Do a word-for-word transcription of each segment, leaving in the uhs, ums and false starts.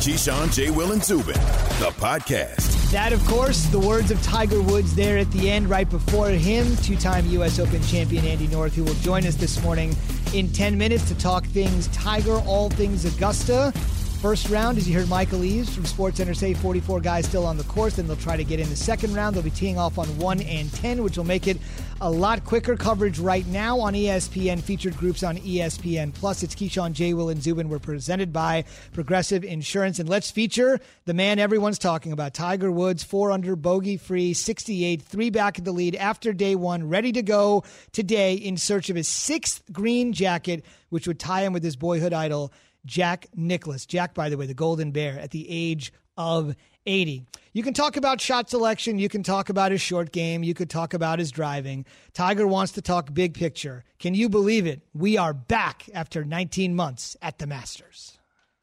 Keyshawn, J. Will, and Zubin, the podcast. That, of course, the words of Tiger Woods there at the end. Right before him, two-time U S Open champion Andy North, who will join us this morning in ten minutes to talk things Tiger, all things Augusta. First round, as you heard Michael Eaves from SportsCenter say, forty-four guys still on the course. Then they'll try to get in the second round. They'll be teeing off on one and ten, which will make it a lot quicker. Coverage right now on E S P N, featured groups on E S P N Plus. It's Keyshawn, J. Will, and Zubin. We're presented by Progressive Insurance. And let's feature the man everyone's talking about, Tiger Woods, four under, bogey-free, sixty-eight, three back at the lead after day one, ready to go today in search of his sixth green jacket, which would tie him with his boyhood idol, Jack Nicklaus. Jack, by the way, the Golden Bear, at the age of eighty. You can talk about shot selection. You can talk about his short game. You could talk about his driving. Tiger wants to talk big picture. Can you believe it? We are back after nineteen months at the Masters.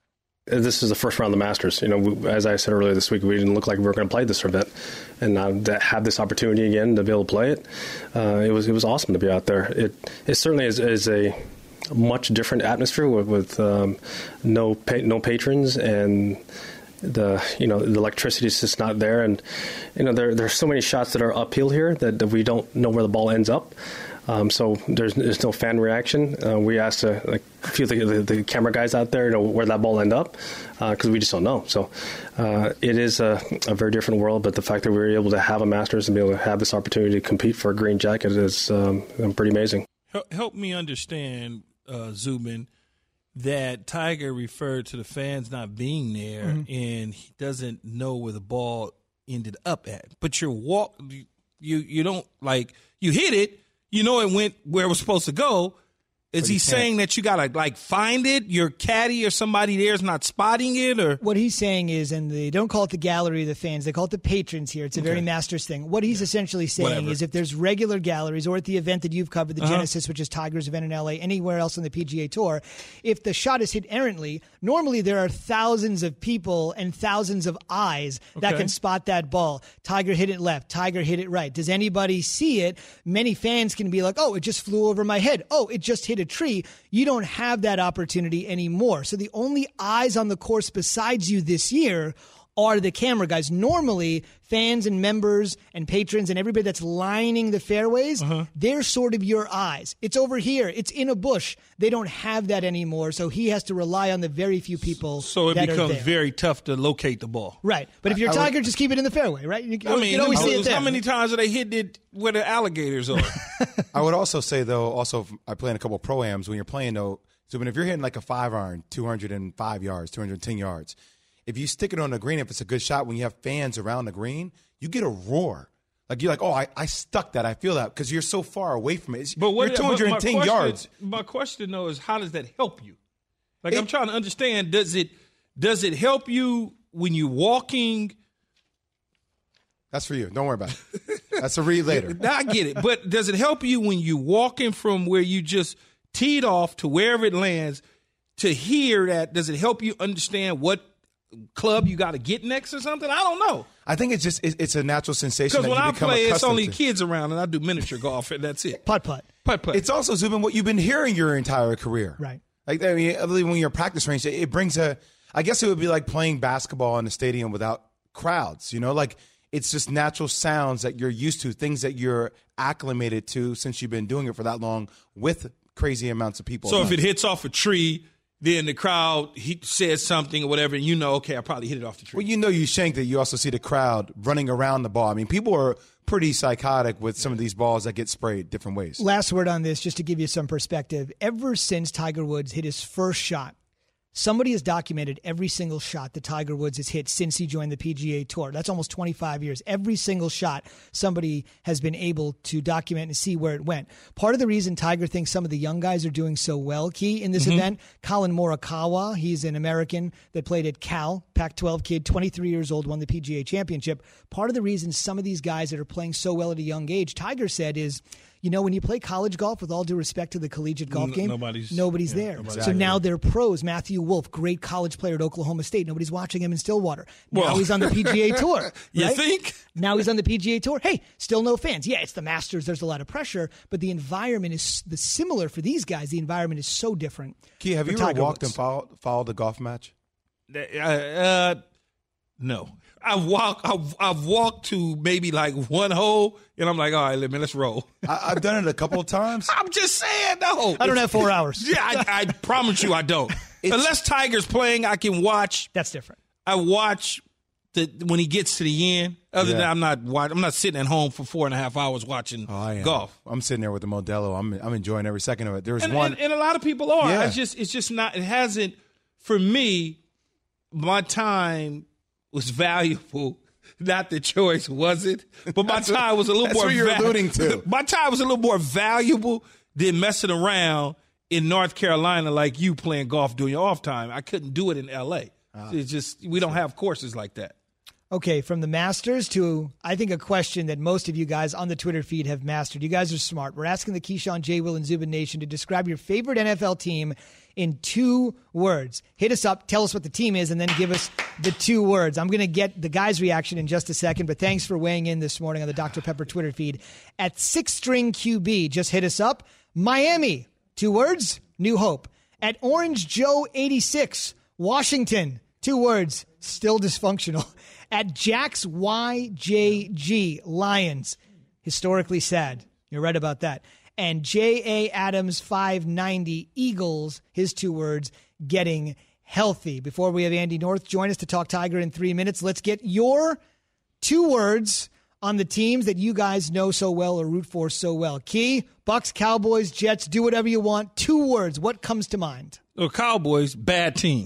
This is the first round of the Masters. You know, we, as I said earlier this week, we didn't look like we were going to play this event, and now to have this opportunity again to be able to play it, uh, it was it was awesome to be out there. It it certainly is, is a much different atmosphere with, with um, no pa- no patrons, and the you know the electricity is just not there, and you know there there's so many shots that are uphill here that, that we don't know where the ball ends up. Um, so there's there's no fan reaction. Uh, we asked uh, like a few of the, the, the camera guys out there, you know, where that ball end up, because uh, we just don't know. So uh, it is a, a very different world. But the fact that we were able to have a Masters and be able to have this opportunity to compete for a green jacket is um, pretty amazing. Help me understand, uh, Zubin, that Tiger referred to the fans not being there, mm-hmm. and he doesn't know where the ball ended up at. But you're walk, you you don't like you hit it. You know it went where it was supposed to go. Is he saying that you got to, like, find it? Your caddy or somebody there is not spotting it? Or what he's saying is, and they don't call it the gallery of the fans, they call it the patrons here. It's a okay. very Masters thing. What he's yeah. essentially saying Whatever. is if there's regular galleries, or at the event that you've covered, the uh-huh. Genesis, which is Tiger's event in L A, anywhere else on the P G A Tour, if the shot is hit errantly, normally there are thousands of people and thousands of eyes okay. that can spot that ball. Tiger hit it left. Tiger hit it right. Does anybody see it? Many fans can be like, oh, it just flew over my head. Oh, it just hit a tree. You don't have that opportunity anymore. So the only eyes on the course besides you this year are the camera guys. Normally, fans and members and patrons and everybody that's lining the fairways, uh-huh. they're sort of your eyes. It's over here. It's in a bush. They don't have that anymore, so he has to rely on the very few people So it that becomes are there. very tough to locate the ball. Right. But if you're I, Tiger, I would, just keep it in the fairway, right? You, I mean, you always see it there. How many times are they hitting it where the alligators are? I would also say, though, also I play in a couple of pro-ams, when you're playing, though, so when if you're hitting like a five iron, two hundred five yards, two hundred ten yards, if you stick it on the green, if it's a good shot, when you have fans around the green, you get a roar. Like, you're like, oh, I, I stuck that. I feel that because you're so far away from it. It's, but what, you're two hundred ten but my yards. Question, my question, though, is how does that help you? Like, it, I'm trying to understand, does it does it help you when you're walking? That's for you. Don't worry about it. That's a read later. I get it. But does it help you when you're walking from where you just teed off to wherever it lands to hear that? Does it help you understand what club you got to get next or something? I don't know. I think it's just it's a natural sensation. Because when I play, it's only to. kids around, and I do miniature golf, and that's it. Putt putt, putt putt. It's also, Zubin, what you've been hearing your entire career, right? Like, I mean, when you're practice range, it brings a. I guess it would be like playing basketball in a stadium without crowds. You know, like it's just natural sounds that you're used to, things that you're acclimated to since you've been doing it for that long with crazy amounts of people. So if it hits off a tree, then the crowd he says something or whatever, and you know, okay, I probably hit it off the tree. Well, you know you shanked it. You also see the crowd running around the ball. I mean, people are pretty psychotic with some of these balls that get sprayed different ways. Last word on this, just to give you some perspective. Ever since Tiger Woods hit his first shot, somebody has documented every single shot that Tiger Woods has hit since he joined the P G A Tour. That's almost twenty-five years. Every single shot, somebody has been able to document and see where it went. Part of the reason Tiger thinks some of the young guys are doing so well, Key, in this mm-hmm. event, Colin Morikawa, he's an American that played at Cal, Pac twelve kid, twenty-three years old, won the P G A Championship. Part of the reason some of these guys that are playing so well at a young age, Tiger said, is, you know, when you play college golf, with all due respect to the collegiate golf game, nobody's, nobody's yeah, there. Nobody's so now they're pros. Matthew Wolff, great college player at Oklahoma State. Nobody's watching him in Stillwater. Now well, he's on the P G A Tour. Right? You think? Now he's on the P G A Tour. Hey, still no fans. Yeah, it's the Masters. There's a lot of pressure, but the environment is the similar for these guys. The environment is so different. Key, have you Tiger ever walked Woods. and followed, followed a golf match? Uh, no. I've walked. I've, I've walked to maybe like one hole, and I'm like, all right, man, let's roll. I, I've done it a couple of times. I'm just saying, no. I don't have four hours. Yeah, I, I promise you, I don't. Unless Tiger's playing, I can watch. That's different. I watch the when he gets to the end. Other Yeah. than that, I'm not. watch- I'm not sitting at home for four and a half hours watching Oh, I am. golf. I'm sitting there with the Modelo. I'm I'm enjoying every second of it. There was And, one. and, and a lot of people are. Yeah. It's just. It's just not. It hasn't. For me, my time was valuable. Not the choice, was it? But my time was a little that's more. what you're alluding to. My time was a little more valuable than messing around in North Carolina like you playing golf during your off time. I couldn't do it in L A. Ah. It's just we don't have courses like that. Okay, from the Masters to, I think, a question that most of you guys on the Twitter feed have mastered. You guys are smart. We're asking the Keyshawn, J. Will, and Zubin Nation to describe your favorite N F L team in two words. Hit us up, tell us what the team is, and then give us the two words. I'm going to get the guys' reaction in just a second, but thanks for weighing in this morning on the Doctor Pepper Twitter feed. At Six String Q B, just hit us up. Miami, two words, New Hope. At Orange Joe eighty-six, Washington, two words, still dysfunctional. At Jax Y J G, Lions, historically sad. You're right about that. And J A Adams five ninety, Eagles, his two words, getting healthy. Before we have Andy North join us to talk Tiger in three minutes, let's get your two words on the teams that you guys know so well or root for so well. Key, Bucks, Cowboys, Jets, do whatever you want. Two words. What comes to mind? The Cowboys, bad team.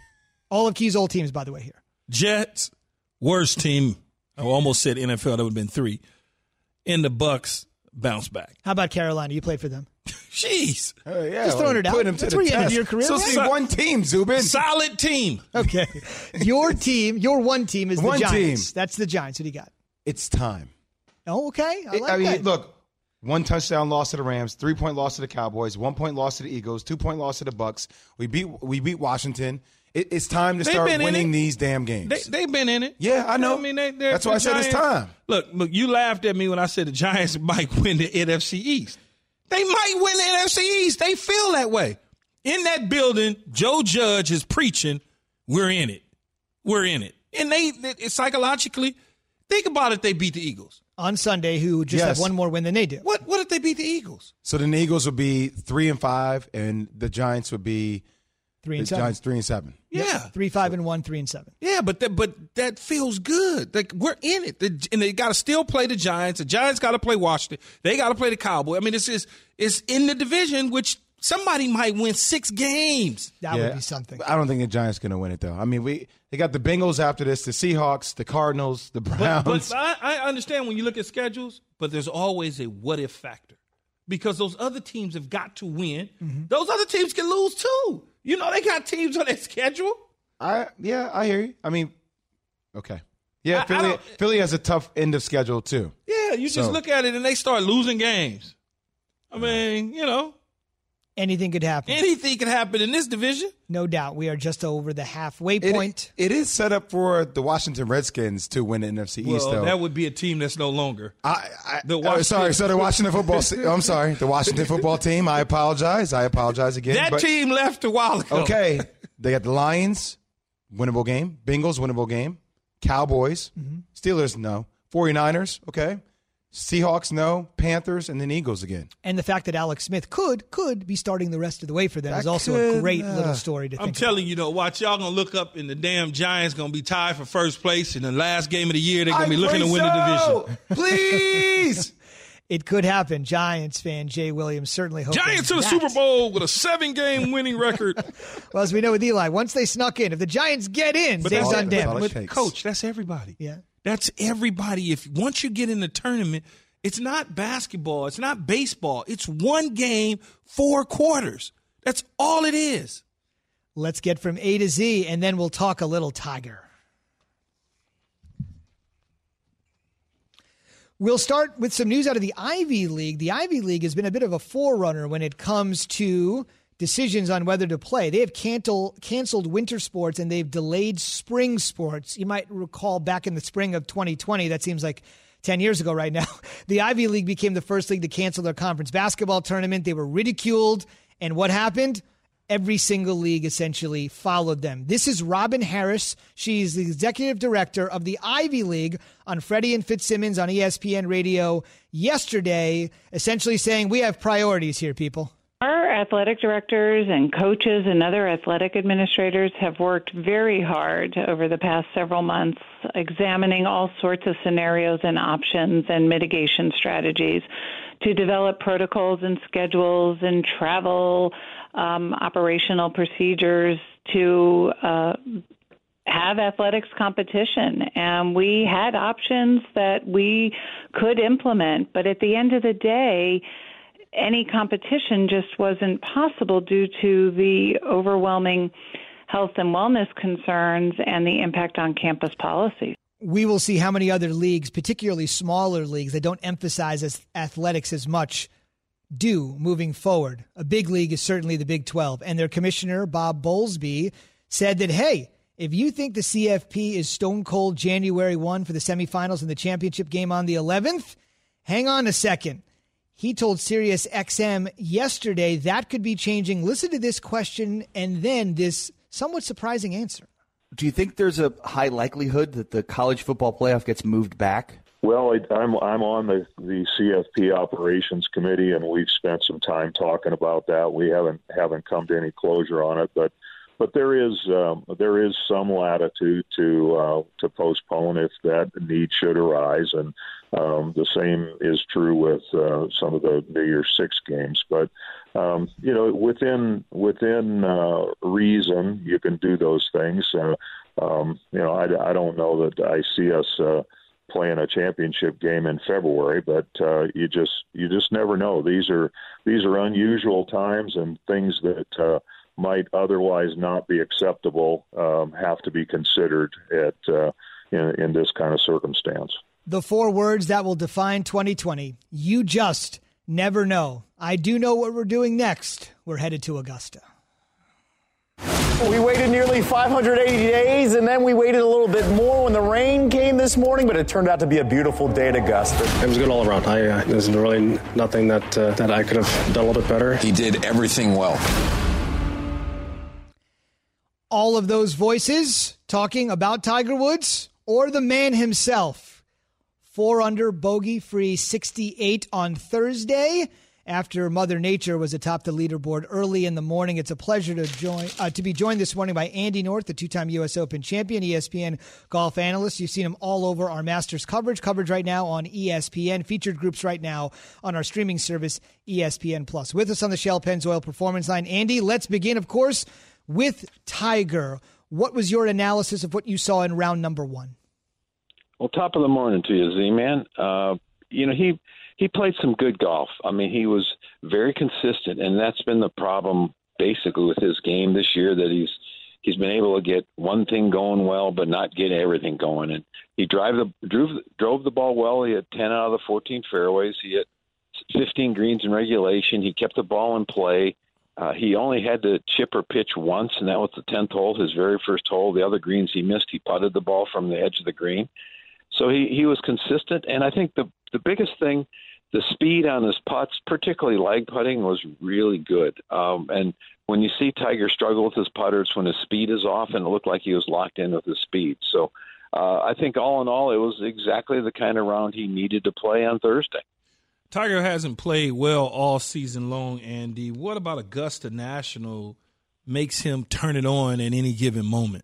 All of Key's old teams, by the way, here. Jets, worst team. I almost said N F L. That would have been three. And the Bucks, bounce back. How about Carolina? You played for them. Jeez. Oh, yeah, Just throwing it out. put him to That's the where you ended test. your career, So right? see one team, Zubin. Solid team. Okay. Your team, your one team is the One Giants. team. That's the Giants. What do you got? It's time. Oh, okay. I like I mean, that. look, one touchdown loss to the Rams, three point loss to the Cowboys, one point loss to the Eagles, two point loss to the Bucks. We beat we beat Washington. It, it's time to They've start been in winning it. these damn games. They, they've been in it. Yeah, I know. I mean, they, they're- That's why the I said it's Giants- time. Look, look, you laughed at me when I said the Giants might win the N F C East. They might win the N F C East. They feel that way. In that building, Joe Judge is preaching, we're in it. We're in it. And they, they psychologically, think about it, they beat the Eagles. On Sunday, who just Yes. have one more win than they do. What What if they beat the Eagles? So then the Eagles would be three and five, and the Giants would be Three the and seven. Giants three and seven. Yeah. Three, five, and one, three and seven. Yeah, but that, but that feels good. Like we're in it, The- and they got to still play the Giants. The Giants got to play Washington. They got to play the Cowboys. I mean, this is it's in the division, which somebody might win six games. That Yeah. would be something. I don't think the Giants going to win it though. I mean, we they got the Bengals after this, the Seahawks, the Cardinals, the Browns. But I, I understand when you look at schedules, but there's always a what if factor because those other teams have got to win. Mm-hmm. Those other teams can lose too. You know, they got teams on their schedule. I yeah, I hear you. I mean, okay, yeah, I- I Philly don't- Philly has a tough end of schedule too. Yeah, you just So- look at it and they start losing games. I mean, you know, Anything could happen. anything can happen in this division. No doubt. We are just over the halfway It- point. it is set up for the Washington Redskins to win the N F C East Well, though. that would be a team that's no longer. I, I, The oh, Washington- sorry, so the Washington football. I'm sorry, the Washington football team. I apologize. I apologize again. That but- team left a while ago. Okay, they got the Lions, winnable game. Bengals, winnable game. Cowboys, Steelers, no. 49ers, okay. Seahawks, no. Panthers, and then Eagles again. And the fact that Alex Smith could could be starting the rest of the way for them That is also a could, great uh, little story to I'm think telling you, though, watch y'all gonna look up and the damn Giants gonna be tied for first place in the last game of the year. They're gonna be looking to win the division. Please. It could happen. Giants fan Jay Williams certainly hoping Giants to the that. Super Bowl with a seven-game winning record. Well, as we know with Eli, once they snuck in, if the Giants get in, But they've that's- done that's all damage. it But takes. coach, that's everybody. Yeah. That's everybody. If once you get in the tournament, it's not basketball, it's not baseball. It's one game, four quarters. That's all it is. Let's get from A to Z, and then we'll talk a little Tiger. We'll start with some news out of the Ivy League. The Ivy League has been a bit of a forerunner when it comes to decisions on whether to play. They have cancel, canceled winter sports and they've delayed spring sports. You might recall back in the spring of twenty twenty, that seems like ten years ago right now, the Ivy League became the first league to cancel their conference basketball tournament. They were ridiculed. And what happened? every single league essentially followed them. This is Robin Harris. She's the executive director of the Ivy League on Freddie and Fitzsimmons on E S P N Radio yesterday, essentially saying we have priorities here, people. Our athletic directors and coaches and other athletic administrators have worked very hard over the past several months, examining all sorts of scenarios and options and mitigation strategies to develop protocols and schedules and travel um, operational procedures to uh, have athletics competition. And we had options that we could implement, but at the end of the day, any competition just wasn't possible due to the overwhelming health and wellness concerns and the impact on campus policies. We will see how many other leagues, particularly smaller leagues that don't emphasize as athletics as much, do moving forward. A big league is certainly the Big twelve. And their commissioner, Bob Bowlesby, said that, hey, if you think the C F P is stone cold January first for the semifinals and the championship game on the eleventh, hang on a second. He told Sirius X M yesterday that could be changing. Listen to this question and then this somewhat surprising answer. Do you think there's a high likelihood that the college football playoff gets moved back? Well, I, I'm I'm on the, the C F P operations committee, and we've spent some time talking about that. We haven't haven't come to any closure on it, but but there is um, there is some latitude to uh, to postpone if that need should arise, and um, the same is true with uh, some of the New Year's Six games. But um, you know, within within uh, reason, you can do those things. Uh, um, you know, I, I don't know that I see us Uh, playing a championship game in February, but uh, you just you just never know. These are these are unusual times, and things that uh, might otherwise not be acceptable um, have to be considered at uh, in, in this kind of circumstance. The four words that will define twenty twenty. You just never know. I do know what we're doing next. We're headed to Augusta. We waited nearly five hundred eighty days, and then we waited a little bit more when the rain came this morning, but it turned out to be a beautiful day at Augusta. It was good all around. I, uh, there's really nothing that uh, that I could have done a little bit better. He did everything well. All of those voices talking about Tiger Woods or the man himself. Four under, bogey-free sixty-eight on Thursday. After Mother Nature was atop the leaderboard early in the morning. It's a pleasure to join uh, to be joined this morning by Andy North, the two-time U S Open champion, E S P N golf analyst. You've seen him all over our Masters coverage. Coverage right now on E S P N. Featured groups right now on our streaming service, E S P N Plus. With us on the Shell Pennzoil Performance Line, Andy, let's begin, of course, with Tiger. What was your analysis of what you saw in round number one? Well, top of the morning to you, Z-Man. Uh, you know, he... He played some good golf. I mean, he was very consistent, and that's been the problem basically with his game this year, that he's he's been able to get one thing going well but not get everything going. And he drive the drove, drove the ball well. He had ten out of the fourteen fairways. He hit fifteen greens in regulation. He kept the ball in play. Uh, he only had to chip or pitch once, and that was the tenth hole, his very first hole. The other greens he missed, he putted the ball from the edge of the green. So he, he was consistent, and I think the the biggest thing, the speed on his putts, particularly leg putting, was really good. Um, and when you see Tiger struggle with his putters, when his speed is off, and it looked like he was locked in with his speed. So uh, I think all in all, it was exactly the kind of round he needed to play on Thursday. Tiger hasn't played well all season long, Andy. What about Augusta National makes him turn it on at any given moment?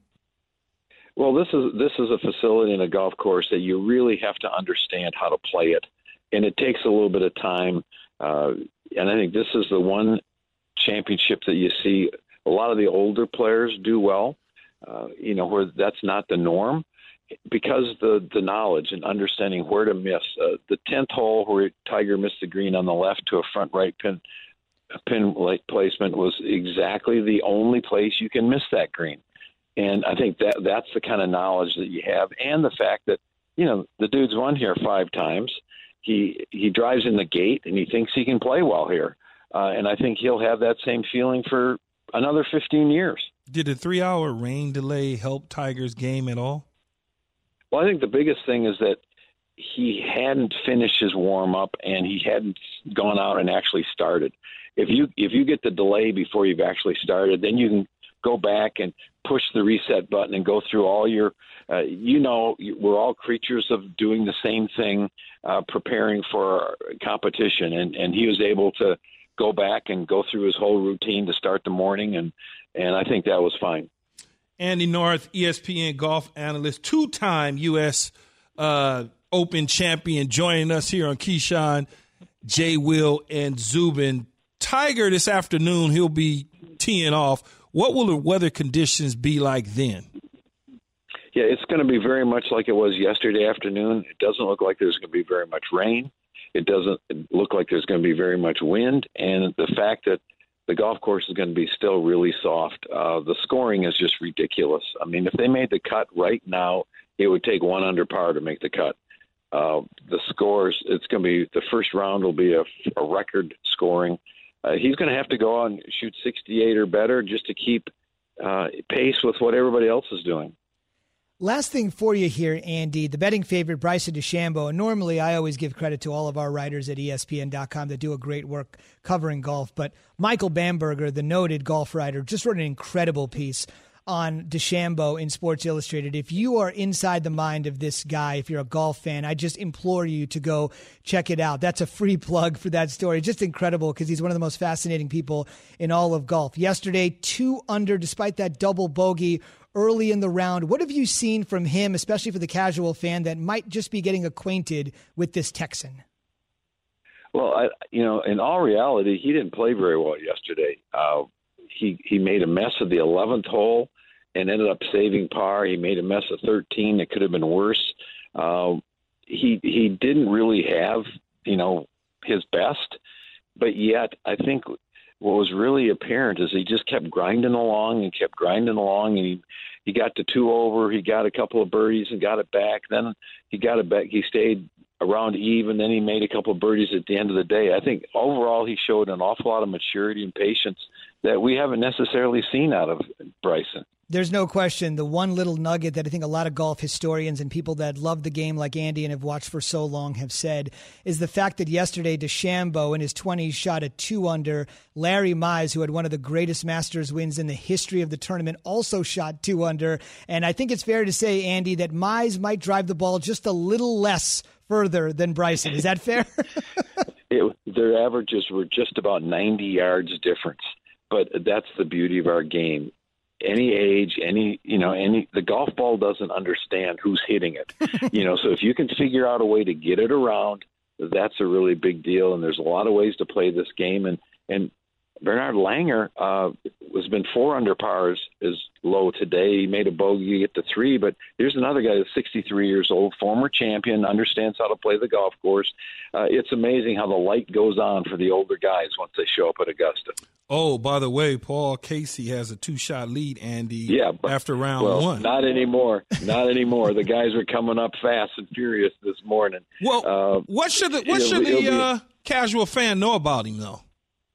Well, this is this is a facility and a golf course that you really have to understand how to play it. And it takes a little bit of time. Uh, and I think this is the one championship that you see a lot of the older players do well, uh, you know, where that's not the norm, because the, the knowledge and understanding where to miss. Uh, the tenth hole where Tiger missed the green on the left to a front right pin, pin placement was exactly the only place you can miss that green. And I think that that's the kind of knowledge that you have, and the fact that, you know, the dude's won here five times. He he drives in the gate, and he thinks he can play well here. Uh, and I think he'll have that same feeling for another fifteen years. Did the three-hour rain delay help Tiger's game at all? Well, I think the biggest thing is that he hadn't finished his warm-up, and he hadn't gone out and actually started. if you if you get the delay before you've actually started, then you can go back and push the reset button and go through all your, uh, you know, we're all creatures of doing the same thing, uh, preparing for competition. And, and he was able to go back and go through his whole routine to start the morning. And, and I think that was fine. Andy North, E S P N golf analyst, two-time U S uh, Open champion, joining us here on Keyshawn, J. Will, and Zubin. Tiger this afternoon, he'll be teeing off. What will the weather conditions be like then? Yeah, it's going to be very much like it was yesterday afternoon. It doesn't look like there's going to be very much rain. It doesn't look like there's going to be very much wind. And the fact that the golf course is going to be still really soft, uh, the scoring is just ridiculous. I mean, if they made the cut right now, it would take one under par to make the cut. Uh, the scores, it's going to be, the first round will be a, a record scoring. Uh, he's going to have to go out and shoot sixty-eight or better just to keep uh, pace with what everybody else is doing. Last thing for you here, Andy, the betting favorite, Bryson DeChambeau. And normally I always give credit to all of our writers at E S P N dot com that do a great work covering golf. But Michael Bamberger, the noted golf writer, just wrote an incredible piece on DeChambeau in Sports Illustrated. If you are inside the mind of this guy, if you're a golf fan, I just implore you to go check it out. That's a free plug for that story. Just incredible because he's one of the most fascinating people in all of golf. Yesterday, two under despite that double bogey early in the round. What have you seen from him, especially for the casual fan that might just be getting acquainted with this Texan? Well, I, you know, in all reality, he didn't play very well yesterday. Uh, he he made a mess of the eleventh hole and ended up saving par. He made a mess of thirteen. It could have been worse. Uh, he he didn't really have, you know, his best, but yet I think what was really apparent is he just kept grinding along and kept grinding along, and he he got to two over. He got a couple of birdies and got it back. Then he got it back. He stayed around even. Then he made a couple of birdies at the end of the day. I think overall he showed an awful lot of maturity and patience that we haven't necessarily seen out of Bryson. There's no question. The one little nugget that I think a lot of golf historians and people that love the game like Andy and have watched for so long have said is the fact that yesterday DeChambeau in his twenties shot a two under. Larry Mize, who had one of the greatest Masters wins in the history of the tournament, also shot two under. And I think it's fair to say, Andy, that Mize might drive the ball just a little less further than Bryson. Is that fair? it, their averages were just about ninety yards difference. But that's the beauty of our game. Any age, any, you know, any, the golf ball doesn't understand who's hitting it, you know, so if you can figure out a way to get it around, that's a really big deal. And there's a lot of ways to play this game. And, and Bernard Langer uh, has been four under pars is low today. He made a bogey at the three, but here's another guy that's sixty-three years old, former champion, understands how to play the golf course. Uh, it's amazing how the light goes on for the older guys once they show up at Augusta. Oh, by the way, Paul Casey has a two-shot lead, Andy, yeah, but, after round well, one. Not anymore. Not anymore. The guys are coming up fast and furious this morning. Well, uh, what should the, what should the uh, casual fan know about him, though?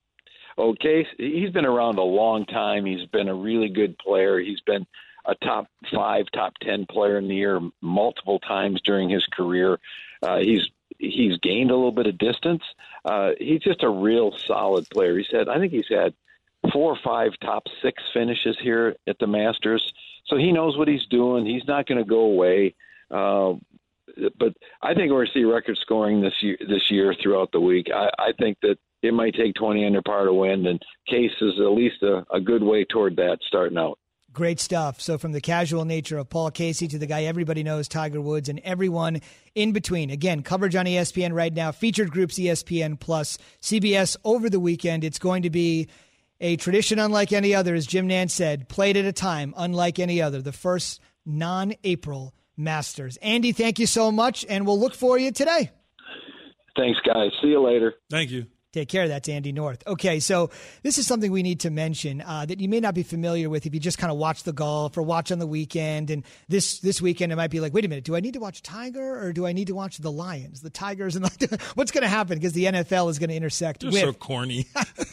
Okay, he's been around a long time. He's been a really good player. He's been a top five, top ten player in the year multiple times during his career. Uh, he's he's gained a little bit of distance. Uh, he's just a real solid player. He's had, I think he's had four or five top six finishes here at the Masters. So he knows what he's doing. He's not going to go away. Uh, but I think we're going to see record scoring this year, this year throughout the week. I, I think that it might take twenty under par to win, and Case is at least a, a good way toward that starting out. Great stuff. So from the casual nature of Paul Casey to the guy everybody knows, Tiger Woods, and everyone in between. Again, coverage on E S P N right now, featured groups E S P N plus, C B S over the weekend. It's going to be a tradition unlike any other, as Jim Nantz said, played at a time unlike any other, the first non-April Masters. Andy, thank you so much, and we'll look for you today. Thanks, guys. See you later. Thank you. Take care. That's Andy North. Okay, so this is something we need to mention uh, that you may not be familiar with if you just kind of watch the golf or watch on the weekend. And this this weekend, it might be like, wait a minute, do I need to watch Tiger or do I need to watch the Lions, the Tigers? And the, what's going to happen because the N F L is going to intersect You're with. so corny.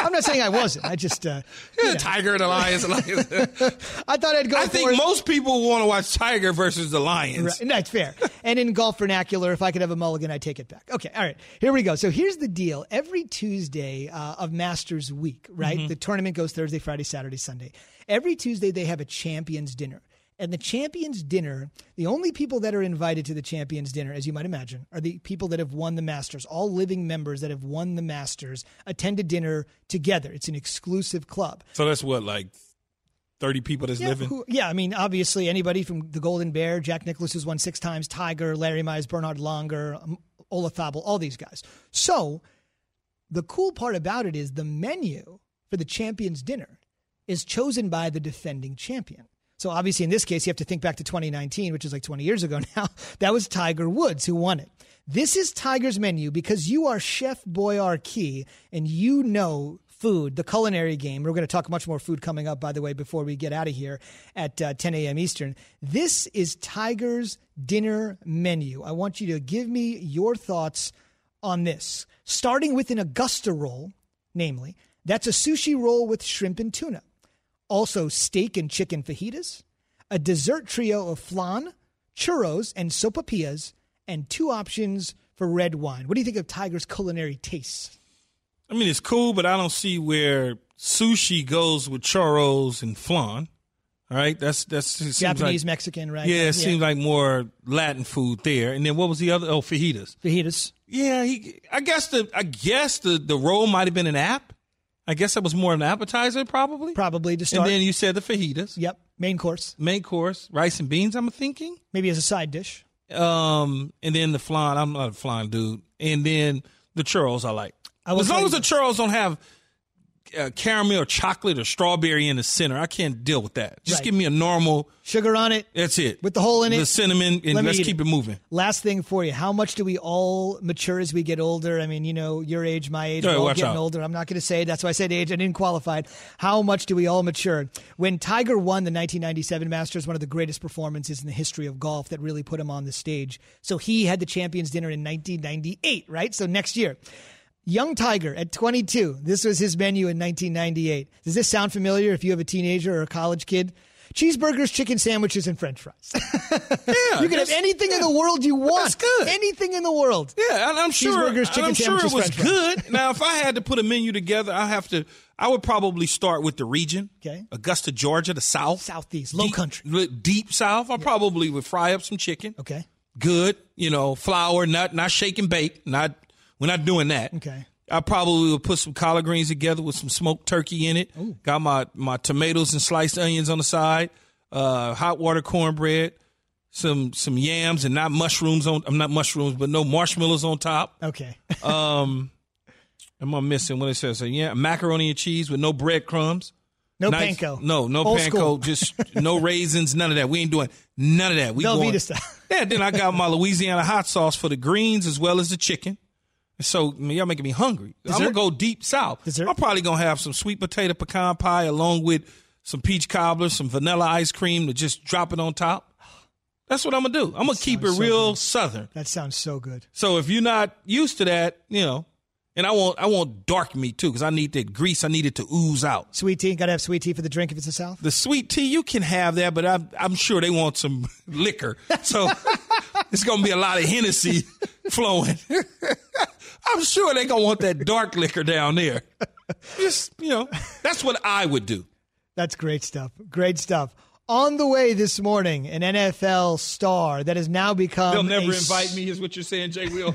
I'm not saying I wasn't. I just uh, yeah, Tiger and the Lions. The Lions. I thought I'd go. I for think it. most people want to watch Tiger versus the Lions. Right, that's fair. And in golf vernacular, if I could have a mulligan, I'd take it back. Okay, all right. Here we go. So here's the deal. Every Tuesday uh, of Masters Week, right? Mm-hmm. The tournament goes Thursday, Friday, Saturday, Sunday. Every Tuesday they have a champions dinner. And the champions dinner, the only people that are invited to the champions dinner, as you might imagine, are the people that have won the Masters. All living members that have won the Masters attend a dinner together. It's an exclusive club. So that's what, like thirty people that's yeah, living? Who, yeah, I mean, obviously anybody from the Golden Bear, Jack Nicklaus has won six times, Tiger, Larry Mize, Bernhard Langer, um, Olaf Fabel, all these guys. So the cool part about it is the menu for the champions dinner is chosen by the defending champion. So obviously in this case, you have to think back to twenty nineteen, which is like twenty years ago now. That was Tiger Woods who won it. This is Tiger's menu because you are Chef Boyardee and you know food, the culinary game. We're going to talk much more food coming up, by the way, before we get out of here at uh, ten a.m. Eastern. This is Tiger's dinner menu. I want you to give me your thoughts on this. Starting with an Augusta roll, namely, that's a sushi roll with shrimp and tuna. Also, steak and chicken fajitas, a dessert trio of flan, churros, and sopapillas, and two options for red wine. What do you think of Tiger's culinary tastes? I mean, it's cool, but I don't see where sushi goes with churros and flan. All right, that's that's it Japanese, like, Mexican, right? Yeah, it yeah. seems like more Latin food there. And then what was the other? Oh, fajitas. Fajitas. Yeah, he. I guess the I guess the the roll might have been an app. I guess that was more of an appetizer, probably. Probably to start. And then you said the fajitas. Yep, main course. Main course, rice and beans. I'm thinking maybe as a side dish. Um, and then the flan. I'm not a flan dude. And then the churros. I like. I as long as the churros don't have uh, caramel or chocolate or strawberry in the center, I can't deal with that. Just right. give me a normal sugar on it. That's it. With the hole in it. The cinnamon, and Let let's keep it. it moving. Last thing for you. How much do we all mature as we get older? I mean, you know, your age, my age, we're all getting out. older. I'm not going to say. That's why I said age. I didn't qualify. How much do we all mature? When Tiger won the nineteen ninety-seven Masters, one of the greatest performances in the history of golf that really put him on the stage. So he had the champions dinner in nineteen ninety-eight, right? So next year. Young Tiger at twenty-two. This was his menu in nineteen ninety-eight. Does this sound familiar if you have a teenager or a college kid? Cheeseburgers, chicken sandwiches, and French fries. Yeah, you can have anything yeah. in the world you want. That's good. Anything in the world. Yeah, and I'm sure. Cheeseburgers, chicken I'm sandwiches, sure it was French good. fries. Now, if I had to put a menu together, I have to. I would probably start with the region. Okay. Augusta, Georgia, the South, Southeast, Low deep, Country, deep South. I yeah. probably would fry up some chicken. Okay. Good, you know, flour, not not shake and bake. Not we're not doing that. Okay. I probably would put some collard greens together with some smoked turkey in it. Ooh. Got my, my tomatoes and sliced onions on the side. Uh, hot water cornbread, some some yams and not mushrooms on. I'm not mushrooms, but no marshmallows on top. Okay. um, am I missing what it says? So, yeah, macaroni and cheese with no breadcrumbs. No nice, panko. No, no Old panko. School. Just no raisins. None of that. We ain't doing none of that. We Velveeta going. style. Yeah. Then I got my Louisiana hot sauce for the greens as well as the chicken. So, I mean, y'all making me hungry. Dessert? I'm going to go deep south. Dessert? I'm probably going to have some sweet potato pecan pie along with some peach cobbler, some vanilla ice cream to just drop it on top. That's what I'm going to do. I'm going to keep it so real good. southern. That sounds so good. So if you're not used to that, you know, and I want I want dark meat too because I need that grease. I need it to ooze out. Sweet tea. Got to have sweet tea for the drink if it's the South? The sweet tea, you can have that, but I'm, I'm sure they want some liquor. So it's going to be a lot of Hennessy flowing. I'm sure they're going to want that dark liquor down there. Just, you know, that's what I would do. That's great stuff. Great stuff. On the way this morning, an N F L star that has now become They'll never a... invite me, is what you're saying, Jay Will.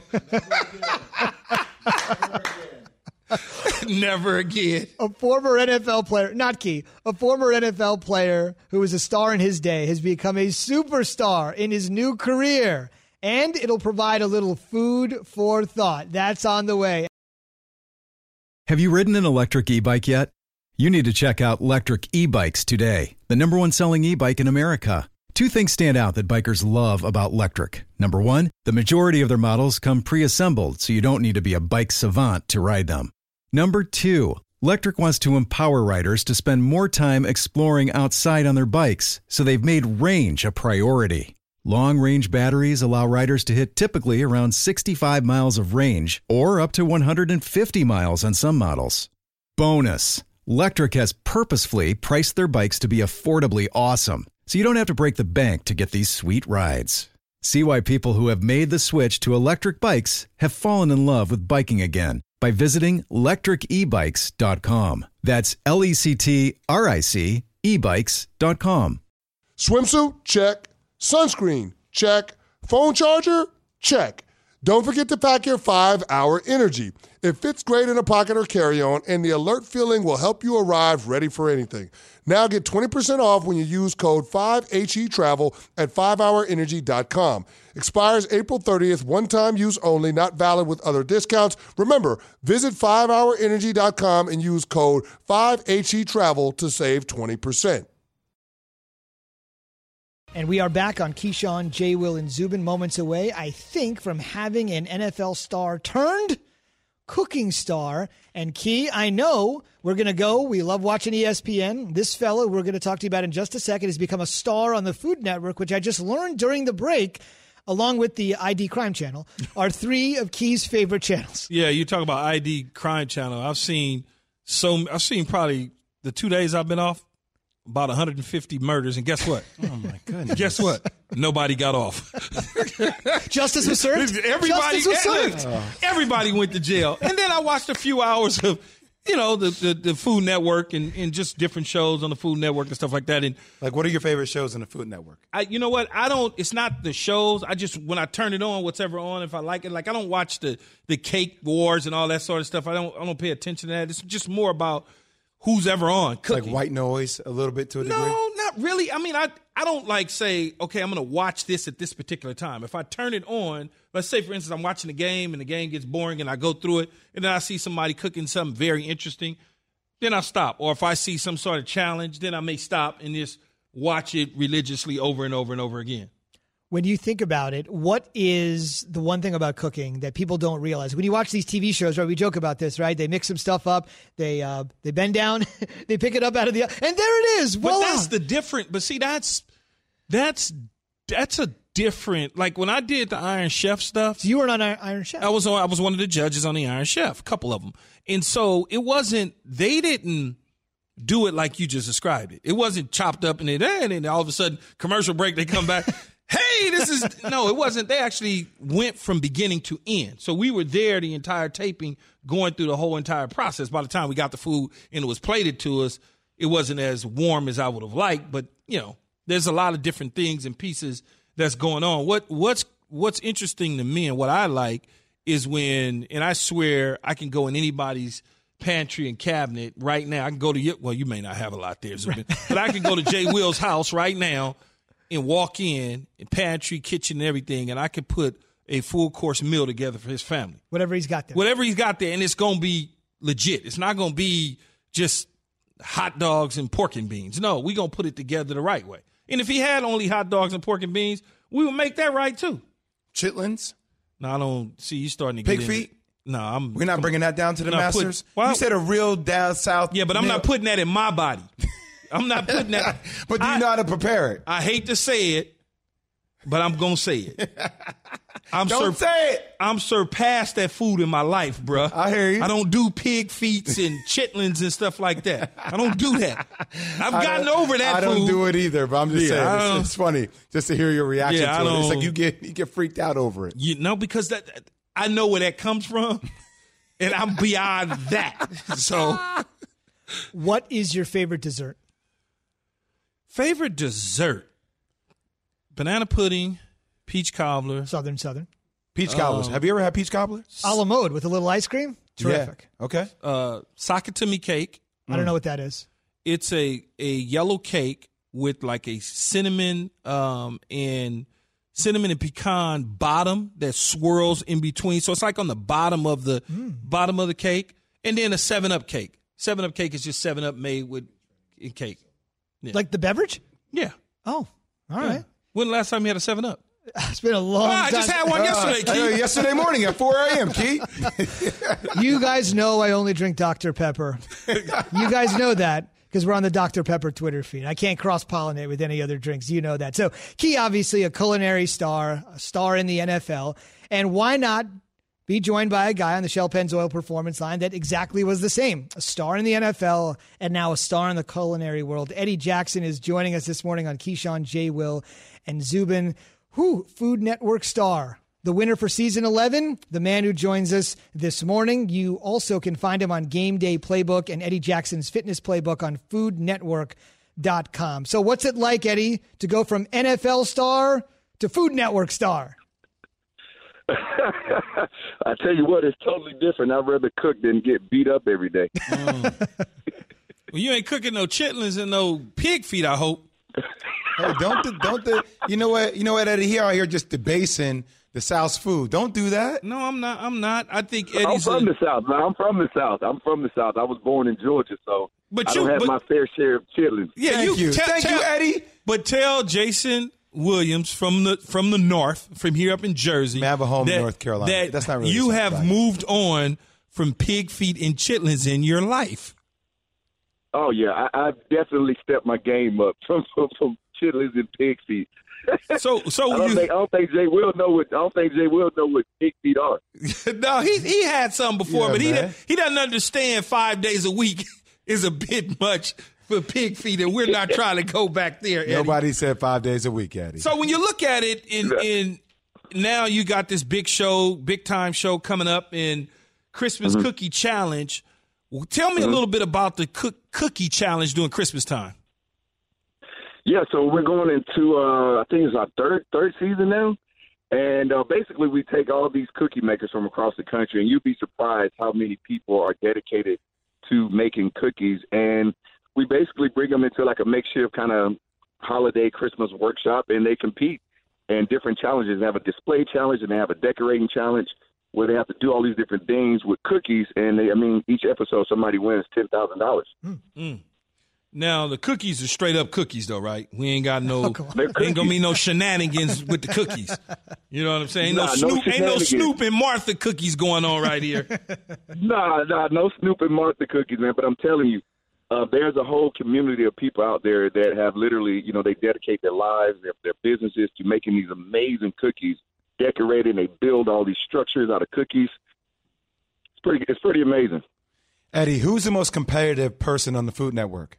Never again. A former N F L player, not Key, a former N F L player who was a star in his day has become a superstar in his new career. And it'll provide a little food for thought. That's on the way. Have you ridden an electric e-bike yet? You need to check out Lectric E-Bikes today, the number one selling e-bike in America. Two things stand out that bikers love about Lectric. Number one, the majority of their models come pre-assembled, so you don't need to be a bike savant to ride them. Number two, Lectric wants to empower riders to spend more time exploring outside on their bikes, so they've made range a priority. Long-range batteries allow riders to hit typically around sixty-five miles of range or up to one hundred fifty miles on some models. Bonus. Lectric has purposefully priced their bikes to be affordably awesome, so you don't have to break the bank to get these sweet rides. See why people who have made the switch to electric bikes have fallen in love with biking again by visiting lectric e bikes dot com. That's L E C T R I C e bikes dot com. Swimsuit? Check. Sunscreen? Check. Phone charger? Check. Don't forget to pack your five hour Energy. It fits great in a pocket or carry-on, and the alert feeling will help you arrive ready for anything. Now get twenty percent off when you use code five H E travel at five hour energy dot com. Expires April thirtieth, one-time use only, not valid with other discounts. Remember, visit five hour energy dot com and use code five H E travel to save twenty percent. And we are back on Keyshawn, J. Will, and Zubin, moments away, I think, from having an N F L star turned cooking star. And Key, I know we're going to go. We love watching E S P N. This fellow we're going to talk to you about in just a second has become a star on the Food Network, which I just learned during the break, along with the I D Crime Channel, are three of Key's favorite channels. Yeah, you talk about I D Crime Channel. I've seen so I've seen probably the two days I've been off, about one hundred fifty murders, and guess what? Oh, my goodness. Guess what? Nobody got off. Justice was served? Everybody, Justice was served. Oh. Everybody went to jail. And then I watched a few hours of, you know, the, the, the Food Network and, and just different shows on the Food Network and stuff like that. And like, what are your favorite shows on the Food Network? I, you know what? I don't, it's not the shows. I just, when I turn it on, whatever on, if I like it, like I don't watch the, the cake wars and all that sort of stuff. I don't, I don't pay attention to that. It's just more about who's ever on cooking. Like white noise a little bit to a degree? No, not really. I mean, I I don't like say, okay, I'm going to watch this at this particular time. If I turn it on, let's say, for instance, I'm watching a game and the game gets boring and I go through it and then I see somebody cooking something very interesting, then I'll stop. Or if I see some sort of challenge, then I may stop and just watch it religiously over and over and over again. When you think about it, what is the one thing about cooking that people don't realize? When you watch these T V shows, right, we joke about this, right? They mix some stuff up, they uh, they bend down, they pick it up out of the, and there it is. Voila. But that's the different. But see, that's that's that's a different. Like when I did the Iron Chef stuff, so you were on Iron Chef. I was on. I was one of the judges on the Iron Chef, a couple of them, and so it wasn't. They didn't do it like you just described it. It wasn't chopped up and then, and then all of a sudden commercial break. They come back. Hey, this is no, it wasn't. They actually went from beginning to end. So we were there the entire taping, going through the whole entire process. By the time we got the food and it was plated to us, it wasn't as warm as I would have liked. But, you know, there's a lot of different things and pieces that's going on. What what's what's interesting to me and what I like is when, and I swear I can go in anybody's pantry and cabinet right now. I can go to your, well, you may not have a lot there, Zubin, but I can go to Jay Will's house right now and walk in, in pantry, kitchen, and everything, and I could put a full course meal together for his family. Whatever he's got there. Whatever he's got there, and it's going to be legit. It's not going to be just hot dogs and pork and beans. No, we're going to put it together the right way. And if he had only hot dogs and pork and beans, we would make that right too. Chitlins? No, I don't see you starting to Pig get feet? In. No, I'm. We're not bringing that down to the Masters? Put, well, you said a real down south. Yeah, but I'm meal. not putting that in my body. I'm not putting that. But do you I, know how to prepare it? I hate to say it, but I'm going to say it. I'm don't sur- say it. I'm surpassed that food in my life, bruh. I hear you. I don't do pig feet and chitlins and stuff like that. I don't do that. I've gotten over that I food. don't do it either, but I'm just yeah, saying. It's, it's funny just to hear your reaction yeah, to it. It's like you get you get freaked out over it. You know, because that I know where that comes from, and I'm beyond that. So, what is your favorite dessert? Favorite dessert? Banana pudding, peach cobbler. Southern, Southern. Peach cobblers. Um, Have you ever had peach cobbler? A la mode with a little ice cream? Terrific. Yeah. Okay. Uh, Sakatumi cake. I don't know what that is. It's a, a yellow cake with like a cinnamon um, and cinnamon and pecan bottom that swirls in between. So it's like on the bottom of the mm. bottom of the cake. And then a seven up cake. seven up cake is just seven up made with in cake. Yeah. Like the beverage? Yeah. Oh, all yeah. right. When the last time you had a seven up? It's been a long oh, time. I just had one yesterday, uh, Keith. Yesterday morning at four a.m., Keith. You guys know I only drink Doctor Pepper. You guys know that because we're on the Doctor Pepper Twitter feed. I can't cross-pollinate with any other drinks. You know that. So Key, obviously a culinary star, a star in the N F L. And why not be joined by a guy on the Shell Pennzoil Performance Line that exactly was the same. A star in the N F L and now a star in the culinary world. Eddie Jackson is joining us this morning on Keyshawn, J. Will, and Zubin. Who, Food Network star. The winner for season eleven, the man who joins us this morning. You also can find him on Game Day Playbook and Eddie Jackson's Fitness Playbook on food network dot com. So what's it like, Eddie, to go from N F L star to Food Network star? I tell you what, it's totally different. I'd rather cook than get beat up every day. Mm. Well, you ain't cooking no chitlins and no pig feet, I hope. Hey, don't the, don't the you know what you know what Eddie, here out here just debasing the South's food. Don't do that. No, I'm not. I'm not. I think Eddie's I'm from a, the South, man. I'm from the South. I'm from the South. I was born in Georgia, so but I you, don't have but, my fair share of chitlins. Yeah, Thank you. you. Tell, Thank tell, you, Eddie. But tell Jason Williams from the from the north, from here up in Jersey. I have a home that, in North Carolina. That That's not really you the South have side. moved on from pig feet and chitlins in your life. Oh yeah, I, I've definitely stepped my game up from from, from chitlins and pig feet. So, so I don't you, think I don't think Jay will know what I don't think Jay will know what pig feet are. no, he he had some before, Yeah, but he man. he doesn't understand five days a week is a bit much for pig feet, and we're not trying to go back there, Eddie. Nobody said five days a week, Eddie. So when you look at it, in in now you got this big show, big time show coming up in Christmas Mm-hmm. Cookie Challenge. Well, tell me Mm-hmm. a little bit about the cook, cookie challenge during Christmas time. Yeah, so we're going into uh, I think it's our third third season now, and uh, basically we take all these cookie makers from across the country, and you'd be surprised how many people are dedicated to making cookies, and we basically bring them into like a makeshift kind of holiday Christmas workshop, and they compete in different challenges. They have a display challenge, and they have a decorating challenge where they have to do all these different things with cookies, and they, I mean, each episode somebody wins ten thousand dollars. Mm. Now the cookies are straight up cookies, though, right? We ain't got no, They're ain't gonna be no shenanigans with the cookies. You know what I'm saying? Ain't no, Nah, no Snoop, ain't no shenanigans. Snoop and Martha cookies going on right here. Nah, nah, no Snoop and Martha cookies, man. But I'm telling you, uh, there's a whole community of people out there that have literally, you know, they dedicate their lives, their, their businesses to making these amazing cookies, decorated. They build all these structures out of cookies. It's pretty, it's pretty amazing. Eddie, who's the most competitive person on the Food Network?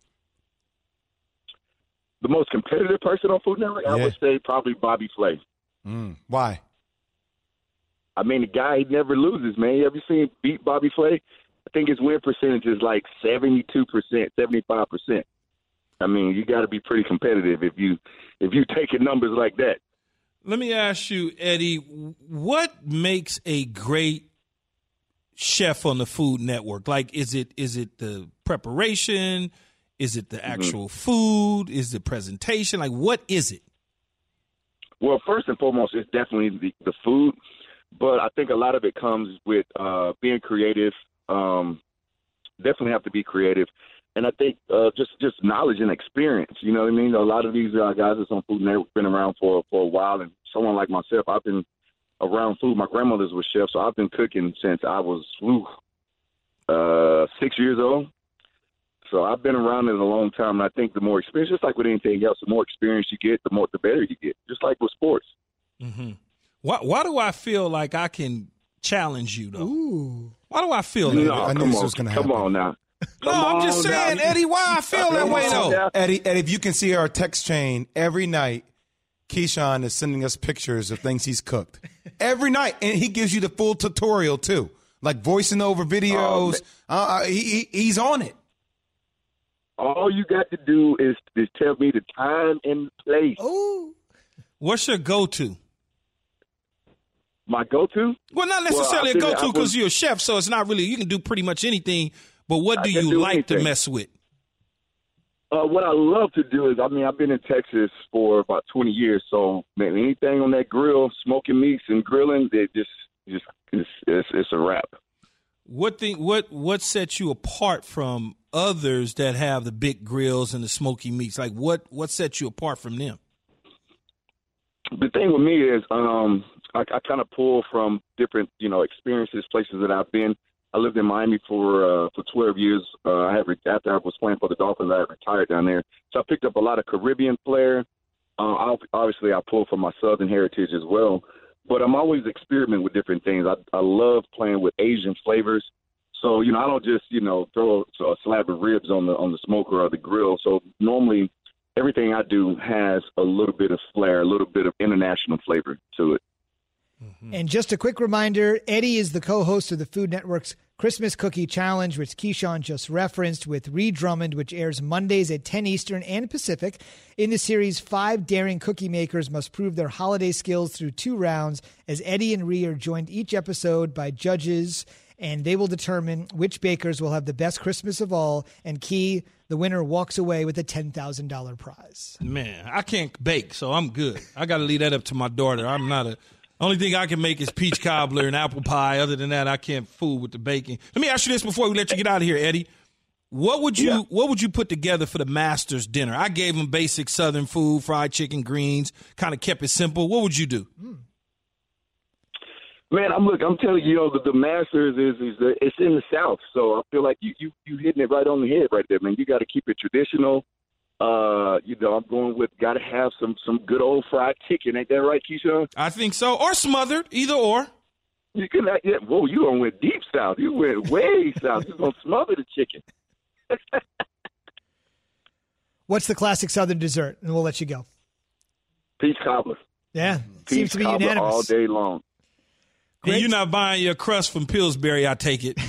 The most competitive person on Food Network, I Yeah. would say probably Bobby Flay. Mm. Why? I mean, the guy, he never loses, man. You ever seen him beat Bobby Flay? I think his win percentage is like seventy-two percent, seventy-five percent. I mean, you got to be pretty competitive if you if you taking numbers like that. Let me ask you, Eddie, what makes a great chef on the Food Network? Like, is it is it the preparation? Is it the actual mm-hmm. food? Is it presentation? Like, what is it? Well, first and foremost, it's definitely the, the food, but I think a lot of it comes with uh, being creative. Um, definitely have to be creative, and I think uh, just just knowledge and experience. You know what I mean? A lot of these uh, guys that's on Food Network been around for for a while, and someone like myself, I've been around food. My grandmother's was chef, so I've been cooking since I was whew, uh, six years old. So I've been around it a long time, and I think the more experience, just like with anything else, the more experience you get, the more the better you get, just like with sports. Mm-hmm. Why, why do I feel like I can challenge you, though? Ooh. Why do I feel that? No, I knew come this on, was gonna come happen. on now. No, Come I'm just on saying, now. Eddie, why I feel that way, though. Eddie, Eddie, if you can see our text chain every night, Keyshawn is sending us pictures of things he's cooked. Every night. And he gives you the full tutorial, too. Like voicing over videos. Oh, uh, he, he He's on it. All you got to do is, is tell me the time and place. Oh, what's your go-to? My go-to? Well, not Well, necessarily I a think go-to I because was- you're a chef, so it's not really, you can do pretty much anything, but what I do can you do like to anything. mess with? Uh, what I love to do is, I mean, I've been in Texas for about twenty years, so man, anything on that grill, smoking meats and grilling, it just, just it's, it's, it's a wrap. What thing? What what sets you apart from others that have the big grills and the smoky meats? Like what what sets you apart from them? The thing with me is, um, I, I kind of pull from different, you know, experiences, places that I've been. I lived in Miami for uh, for twelve years. Uh, I had re- after I was playing for the Dolphins, I had retired down there, so I picked up a lot of Caribbean flair. Uh, obviously, I pulled from my Southern heritage as well. but I'm always experimenting with different things. I, I love playing with Asian flavors. So, you know, I don't just, you know, throw a slab of ribs on the on the smoker or the grill. So normally everything I do has a little bit of flair, a little bit of international flavor to it. Mm-hmm. And just a quick reminder, Eddie is the co-host of the Food Network's Christmas Cookie Challenge, which Keyshawn just referenced, with Reed Drummond, which airs Mondays at ten Eastern and Pacific. In the series, five daring cookie makers must prove their holiday skills through two rounds, as Eddie and Ree are joined each episode by judges, and they will determine which bakers will have the best Christmas of all. And Key, the winner, walks away with a ten thousand dollars prize. Man, I can't bake, so I'm good. I got to leave that up to my daughter. I'm not a – only thing I can make is peach cobbler and apple pie. Other than that, I can't fool with the baking. Let me ask you this before we let you get out of here, Eddie. What would you yeah. What would you put together for the Masters dinner? I gave them basic Southern food, fried chicken, greens, kind of kept it simple. What would you do? Mm. Man, I'm look. I'm telling you, you know, the, the Masters is is the, it's in the South, so I feel like you you you hitting it right on the head right there, man. You got to keep it traditional. Uh, you know, I'm going with got to have some some good old fried chicken. Ain't that right, Keyshawn? I think so, or smothered, either or. You can. Yeah, whoa, you gonna went deep south. You went way south. You gonna smother the chicken. What's the classic Southern dessert? And we'll let you go. Peach cobbler. Yeah, Peach seems to be cobbler unanimous all day long. And you're not buying your crust from Pillsbury, I take it.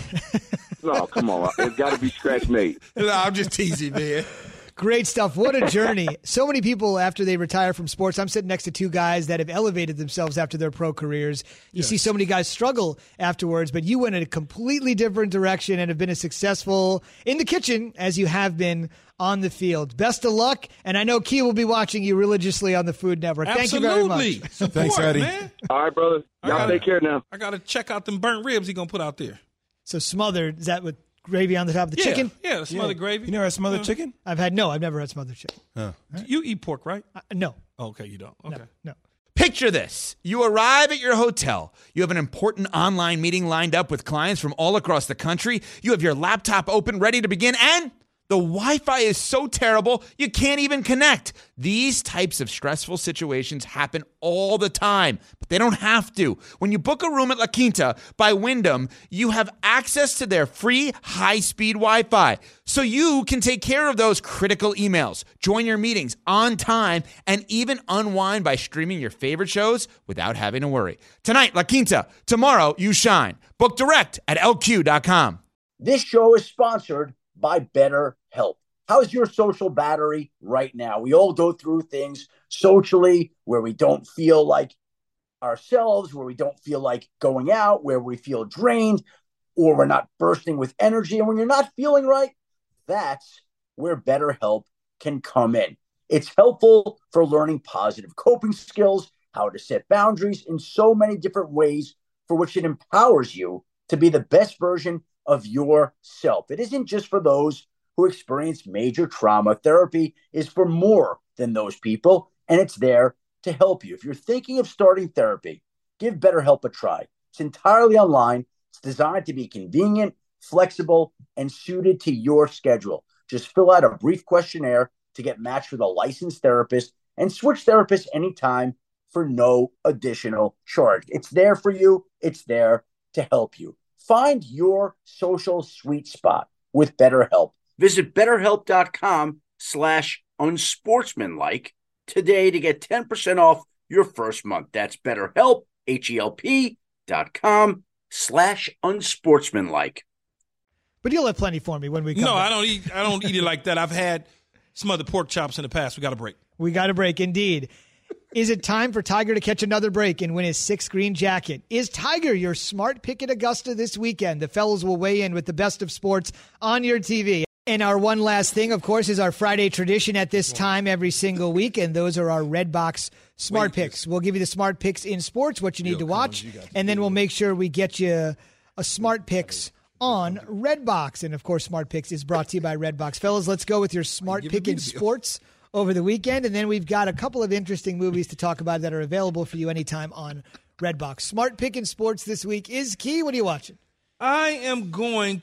No, come on. It's got to be scratch made. No, I'm just teasing, man. Great stuff. What a journey. So many people, after they retire from sports, I'm sitting next to two guys that have elevated themselves after their pro careers. You yes. see so many guys struggle afterwards, but you went in a completely different direction and have been as successful in the kitchen as you have been on the field. Best of luck, and I know Key will be watching you religiously on the Food Network. Absolutely. Thank you very much. Support, Thanks, Eddie. Man. All right, brother. Y'all gotta, take care now. I got to check out them burnt ribs he going to put out there. So smothered, is that with gravy on the top of the yeah, chicken? Yeah, smothered yeah. gravy. You never had smothered yeah. chicken? I've had, no, I've never had smothered chicken. Huh. You eat pork, right? Uh, no. Okay, you don't. Okay. No, no. Picture this. You arrive at your hotel. You have an important online meeting lined up with clients from all across the country. You have your laptop open, ready to begin, and the Wi-Fi is so terrible, you can't even connect. These types of stressful situations happen all the time, but they don't have to. When you book a room at La Quinta by Wyndham, you have access to their free high-speed Wi-Fi, so you can take care of those critical emails, join your meetings on time, and even unwind by streaming your favorite shows without having to worry. Tonight, La Quinta. Tomorrow, you shine. Book direct at L Q dot com. This show is sponsored by BetterHelp. How's your social battery right now? We all go through things socially where we don't feel like ourselves, where we don't feel like going out, where we feel drained, or we're not bursting with energy. And when you're not feeling right, that's where BetterHelp can come in. It's helpful for learning positive coping skills, how to set boundaries in so many different ways, for which it empowers you to be the best version of yourself. It isn't just for those who experience major trauma. Therapy is for more than those people, and it's there to help you. If you're thinking of starting therapy, give BetterHelp a try. It's entirely online. It's designed to be convenient, flexible, and suited to your schedule. Just fill out a brief questionnaire to get matched with a licensed therapist and switch therapists anytime for no additional charge. It's there for you. It's there to help you. Find your social sweet spot with BetterHelp. Visit BetterHelp.com slash unsportsmanlike today to get ten percent off your first month. That's BetterHelp, H-E-L-P dot com slash unsportsmanlike. But you'll have plenty for me when we come No, back. I don't eat I don't eat it like that. I've had some other pork chops in the past. We got a break. We got a break, indeed. Is it time for Tiger to catch another break and win his sixth green jacket? Is Tiger your smart pick at Augusta this weekend? The fellas will weigh in with the best of sports on your T V. And our one last thing, of course, is our Friday tradition at this time every single week, and those are our Redbox Smart Wait, Picks. We'll give you the Smart Picks in sports, what you need Yo, to watch, on, and then we'll make sure we get you a Smart Picks on Redbox. And, of course, Smart Picks is brought to you by Redbox. Fellas, let's go with your Smart Pick in sports over the weekend, and then we've got a couple of interesting movies to talk about that are available for you anytime on Redbox. Smart Pick in sports this week is Key. What are you watching? I am going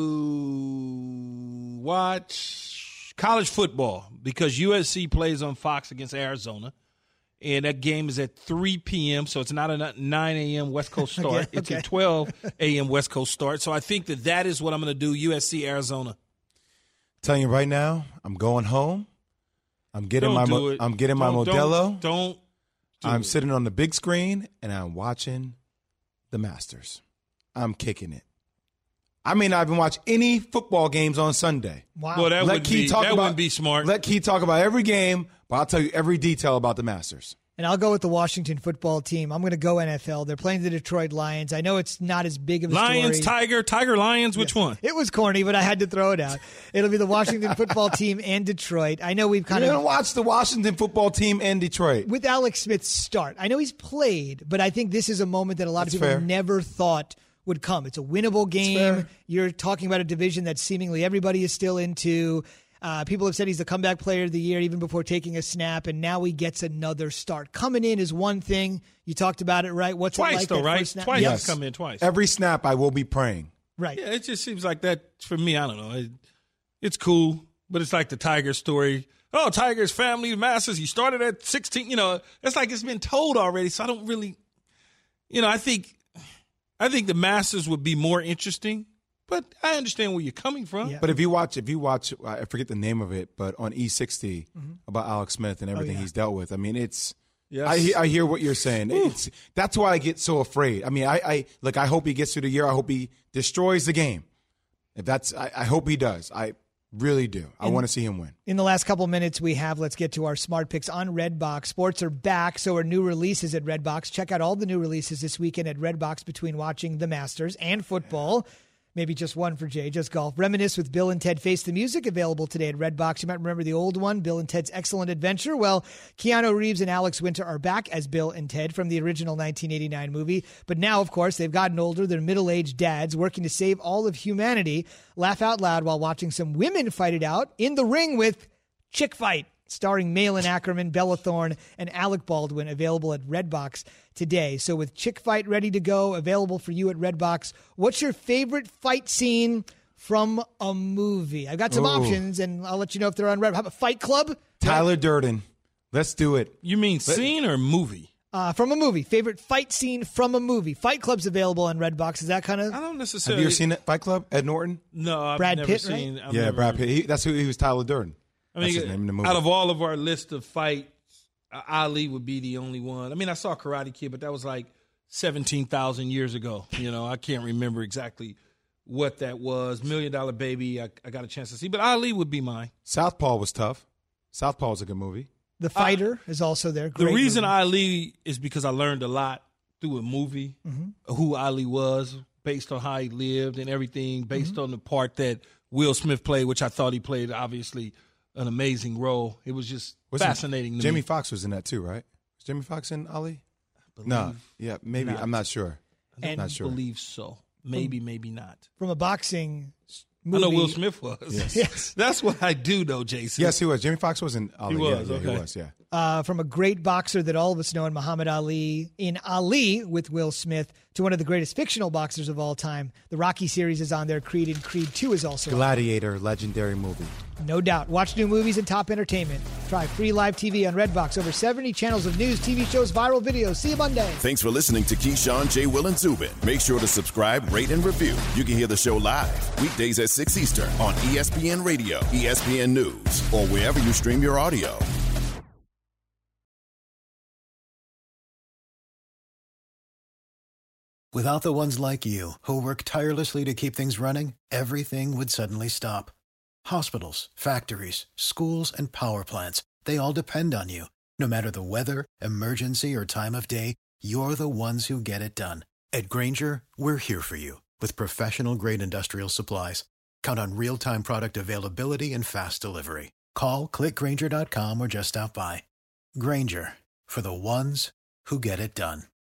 to watch college football because U S C plays on Fox against Arizona. And that game is at three p.m., so it's not a nine a.m. West Coast start. Okay, it's okay. a twelve a.m. West Coast start. So I think that that is what I'm going to do, U S C, Arizona. Telling you right now, I'm going home. I'm getting Don't my do mo- it. I'm getting my Don't- Modelo. Don't, don't do I'm it. sitting on the big screen and I'm watching the Masters. I'm kicking it. I may not even watch any football games on Sunday. Wow. Well, that, Let would Key be, talk that about- wouldn't be smart. Let Key talk about every game, but I'll tell you every detail about the Masters. And I'll go with the Washington football team. I'm going to go N F L. They're playing the Detroit Lions. I know it's not as big of a Lions, story. Tiger, Tiger, Lions, which Yeah. one? It was corny, but I had to throw it out. It'll be the Washington football team and Detroit. I know we've kind You're of going to watch the Washington football team in Detroit. with Alex Smith's start. I know he's played, but I think this is a moment that a lot That's of people fair. never thought would come. It's a winnable game. fair. You're talking about a division that seemingly everybody is still into. Uh, people have said he's the comeback player of the year even before taking a snap, and now he gets another start. Coming in is one thing. You talked about it, right? What's Twice, it like though, that right? first snap? Twice Yep. he's come in twice. Every snap I will be praying. Right. Yeah, it just seems like that for me. I don't know. It, it's cool, but it's like the Tiger story. Oh, Tiger's family Masters. He started at sixteen. You know, it's like it's been told already. So I don't really, you know, I think, I think the Masters would be more interesting. But I understand where you're coming from. Yeah. But if you watch, if you watch, I forget the name of it, but on E sixty Mm-hmm. about Alex Smith and everything yeah. he's dealt with. I mean, it's. Yes. I, he- I hear what you're saying. It's that's why I get so afraid. I mean, I, I look. I hope he gets through the year. I hope he destroys the game. If that's, I, I hope he does. I really do. I And- want to see him win. In the last couple minutes we have, let's get to our smart picks on Redbox. Sports are back, so are new releases at Redbox. Check out all the new releases this weekend at Redbox between watching the Masters and football. Maybe just one for Jay, just golf. Reminisce with Bill and Ted Face the Music, available today at Redbox. You might remember the old one, Bill and Ted's Excellent Adventure. Well, Keanu Reeves and Alex Winter are back as Bill and Ted from the original nineteen eighty-nine movie. But now, of course, they've gotten older. They're middle-aged dads working to save all of humanity. Laugh out loud while watching some women fight it out in the ring with Chick Fight, starring Malin Ackerman, Bella Thorne, and Alec Baldwin, available at Redbox today. So with Chick Fight ready to go, available for you at Redbox, what's your favorite fight scene from a movie? I've got some Ooh. options, and I'll let you know if they're on Red. How about Fight Club? Tyler Durden. Let's do it. You mean scene or movie? Uh, from a movie. Favorite fight scene from a movie. Fight Club's available on Redbox. Is that kind of... I don't Have necessarily. you ever seen that Fight Club? Ed Norton. No, I've Brad never Pitt, seen. right? I've yeah, never- Brad Pitt. He, that's who he was. Tyler Durden. I mean, that's his name in the movie. out of all of our list of fights, uh, Ali would be the only one. I mean, I saw Karate Kid, but that was like seventeen thousand years ago. You know, I can't remember exactly what that was. Million Dollar Baby, I, I got a chance to see, but Ali would be mine. Southpaw was tough. Southpaw was a good movie. The Fighter is also there. The Great reason movie. Ali is because I learned a lot through a movie, Mm-hmm. who Ali was, based on how he lived and everything, based Mm-hmm. on the part that Will Smith played, which I thought he played, obviously, an amazing role. It was just Wasn't- fascinating to Jamie me. Foxx was in that too, right? Was Jamie Foxx in Ali? No. Yeah, maybe. not. I'm not sure. I And- not sure. believe so. Maybe, maybe not. From a boxing I movie. know Will Smith was. Yes. Yes. That's what I do, though, Jason. Yes, he was. Jamie Foxx was in Ali. He was, Yeah, yeah, okay. he was, yeah. Uh, from a great boxer that all of us know in Muhammad Ali, in Ali with Will Smith, to one of the greatest fictional boxers of all time. The Rocky series is on there. Creed and Creed two is also on. Gladiator, legendary movie. No doubt. Watch new movies and top entertainment. Try free live T V on Redbox. Over seventy channels of news, T V shows, viral videos. See you Monday. Thanks for listening to Keyshawn, J. Will, and Zubin. Make sure to subscribe, rate, and review. You can hear the show live weekdays at six Eastern on E S P N Radio, E S P N News, or wherever you stream your audio. Without the ones like you, who work tirelessly to keep things running, everything would suddenly stop. Hospitals, factories, schools, and power plants, they all depend on you. No matter the weather, emergency, or time of day, you're the ones who get it done. At Grainger, we're here for you with professional-grade industrial supplies. Count on real-time product availability and fast delivery. Call, click Grainger dot com, or just stop by. Grainger, for the ones who get it done.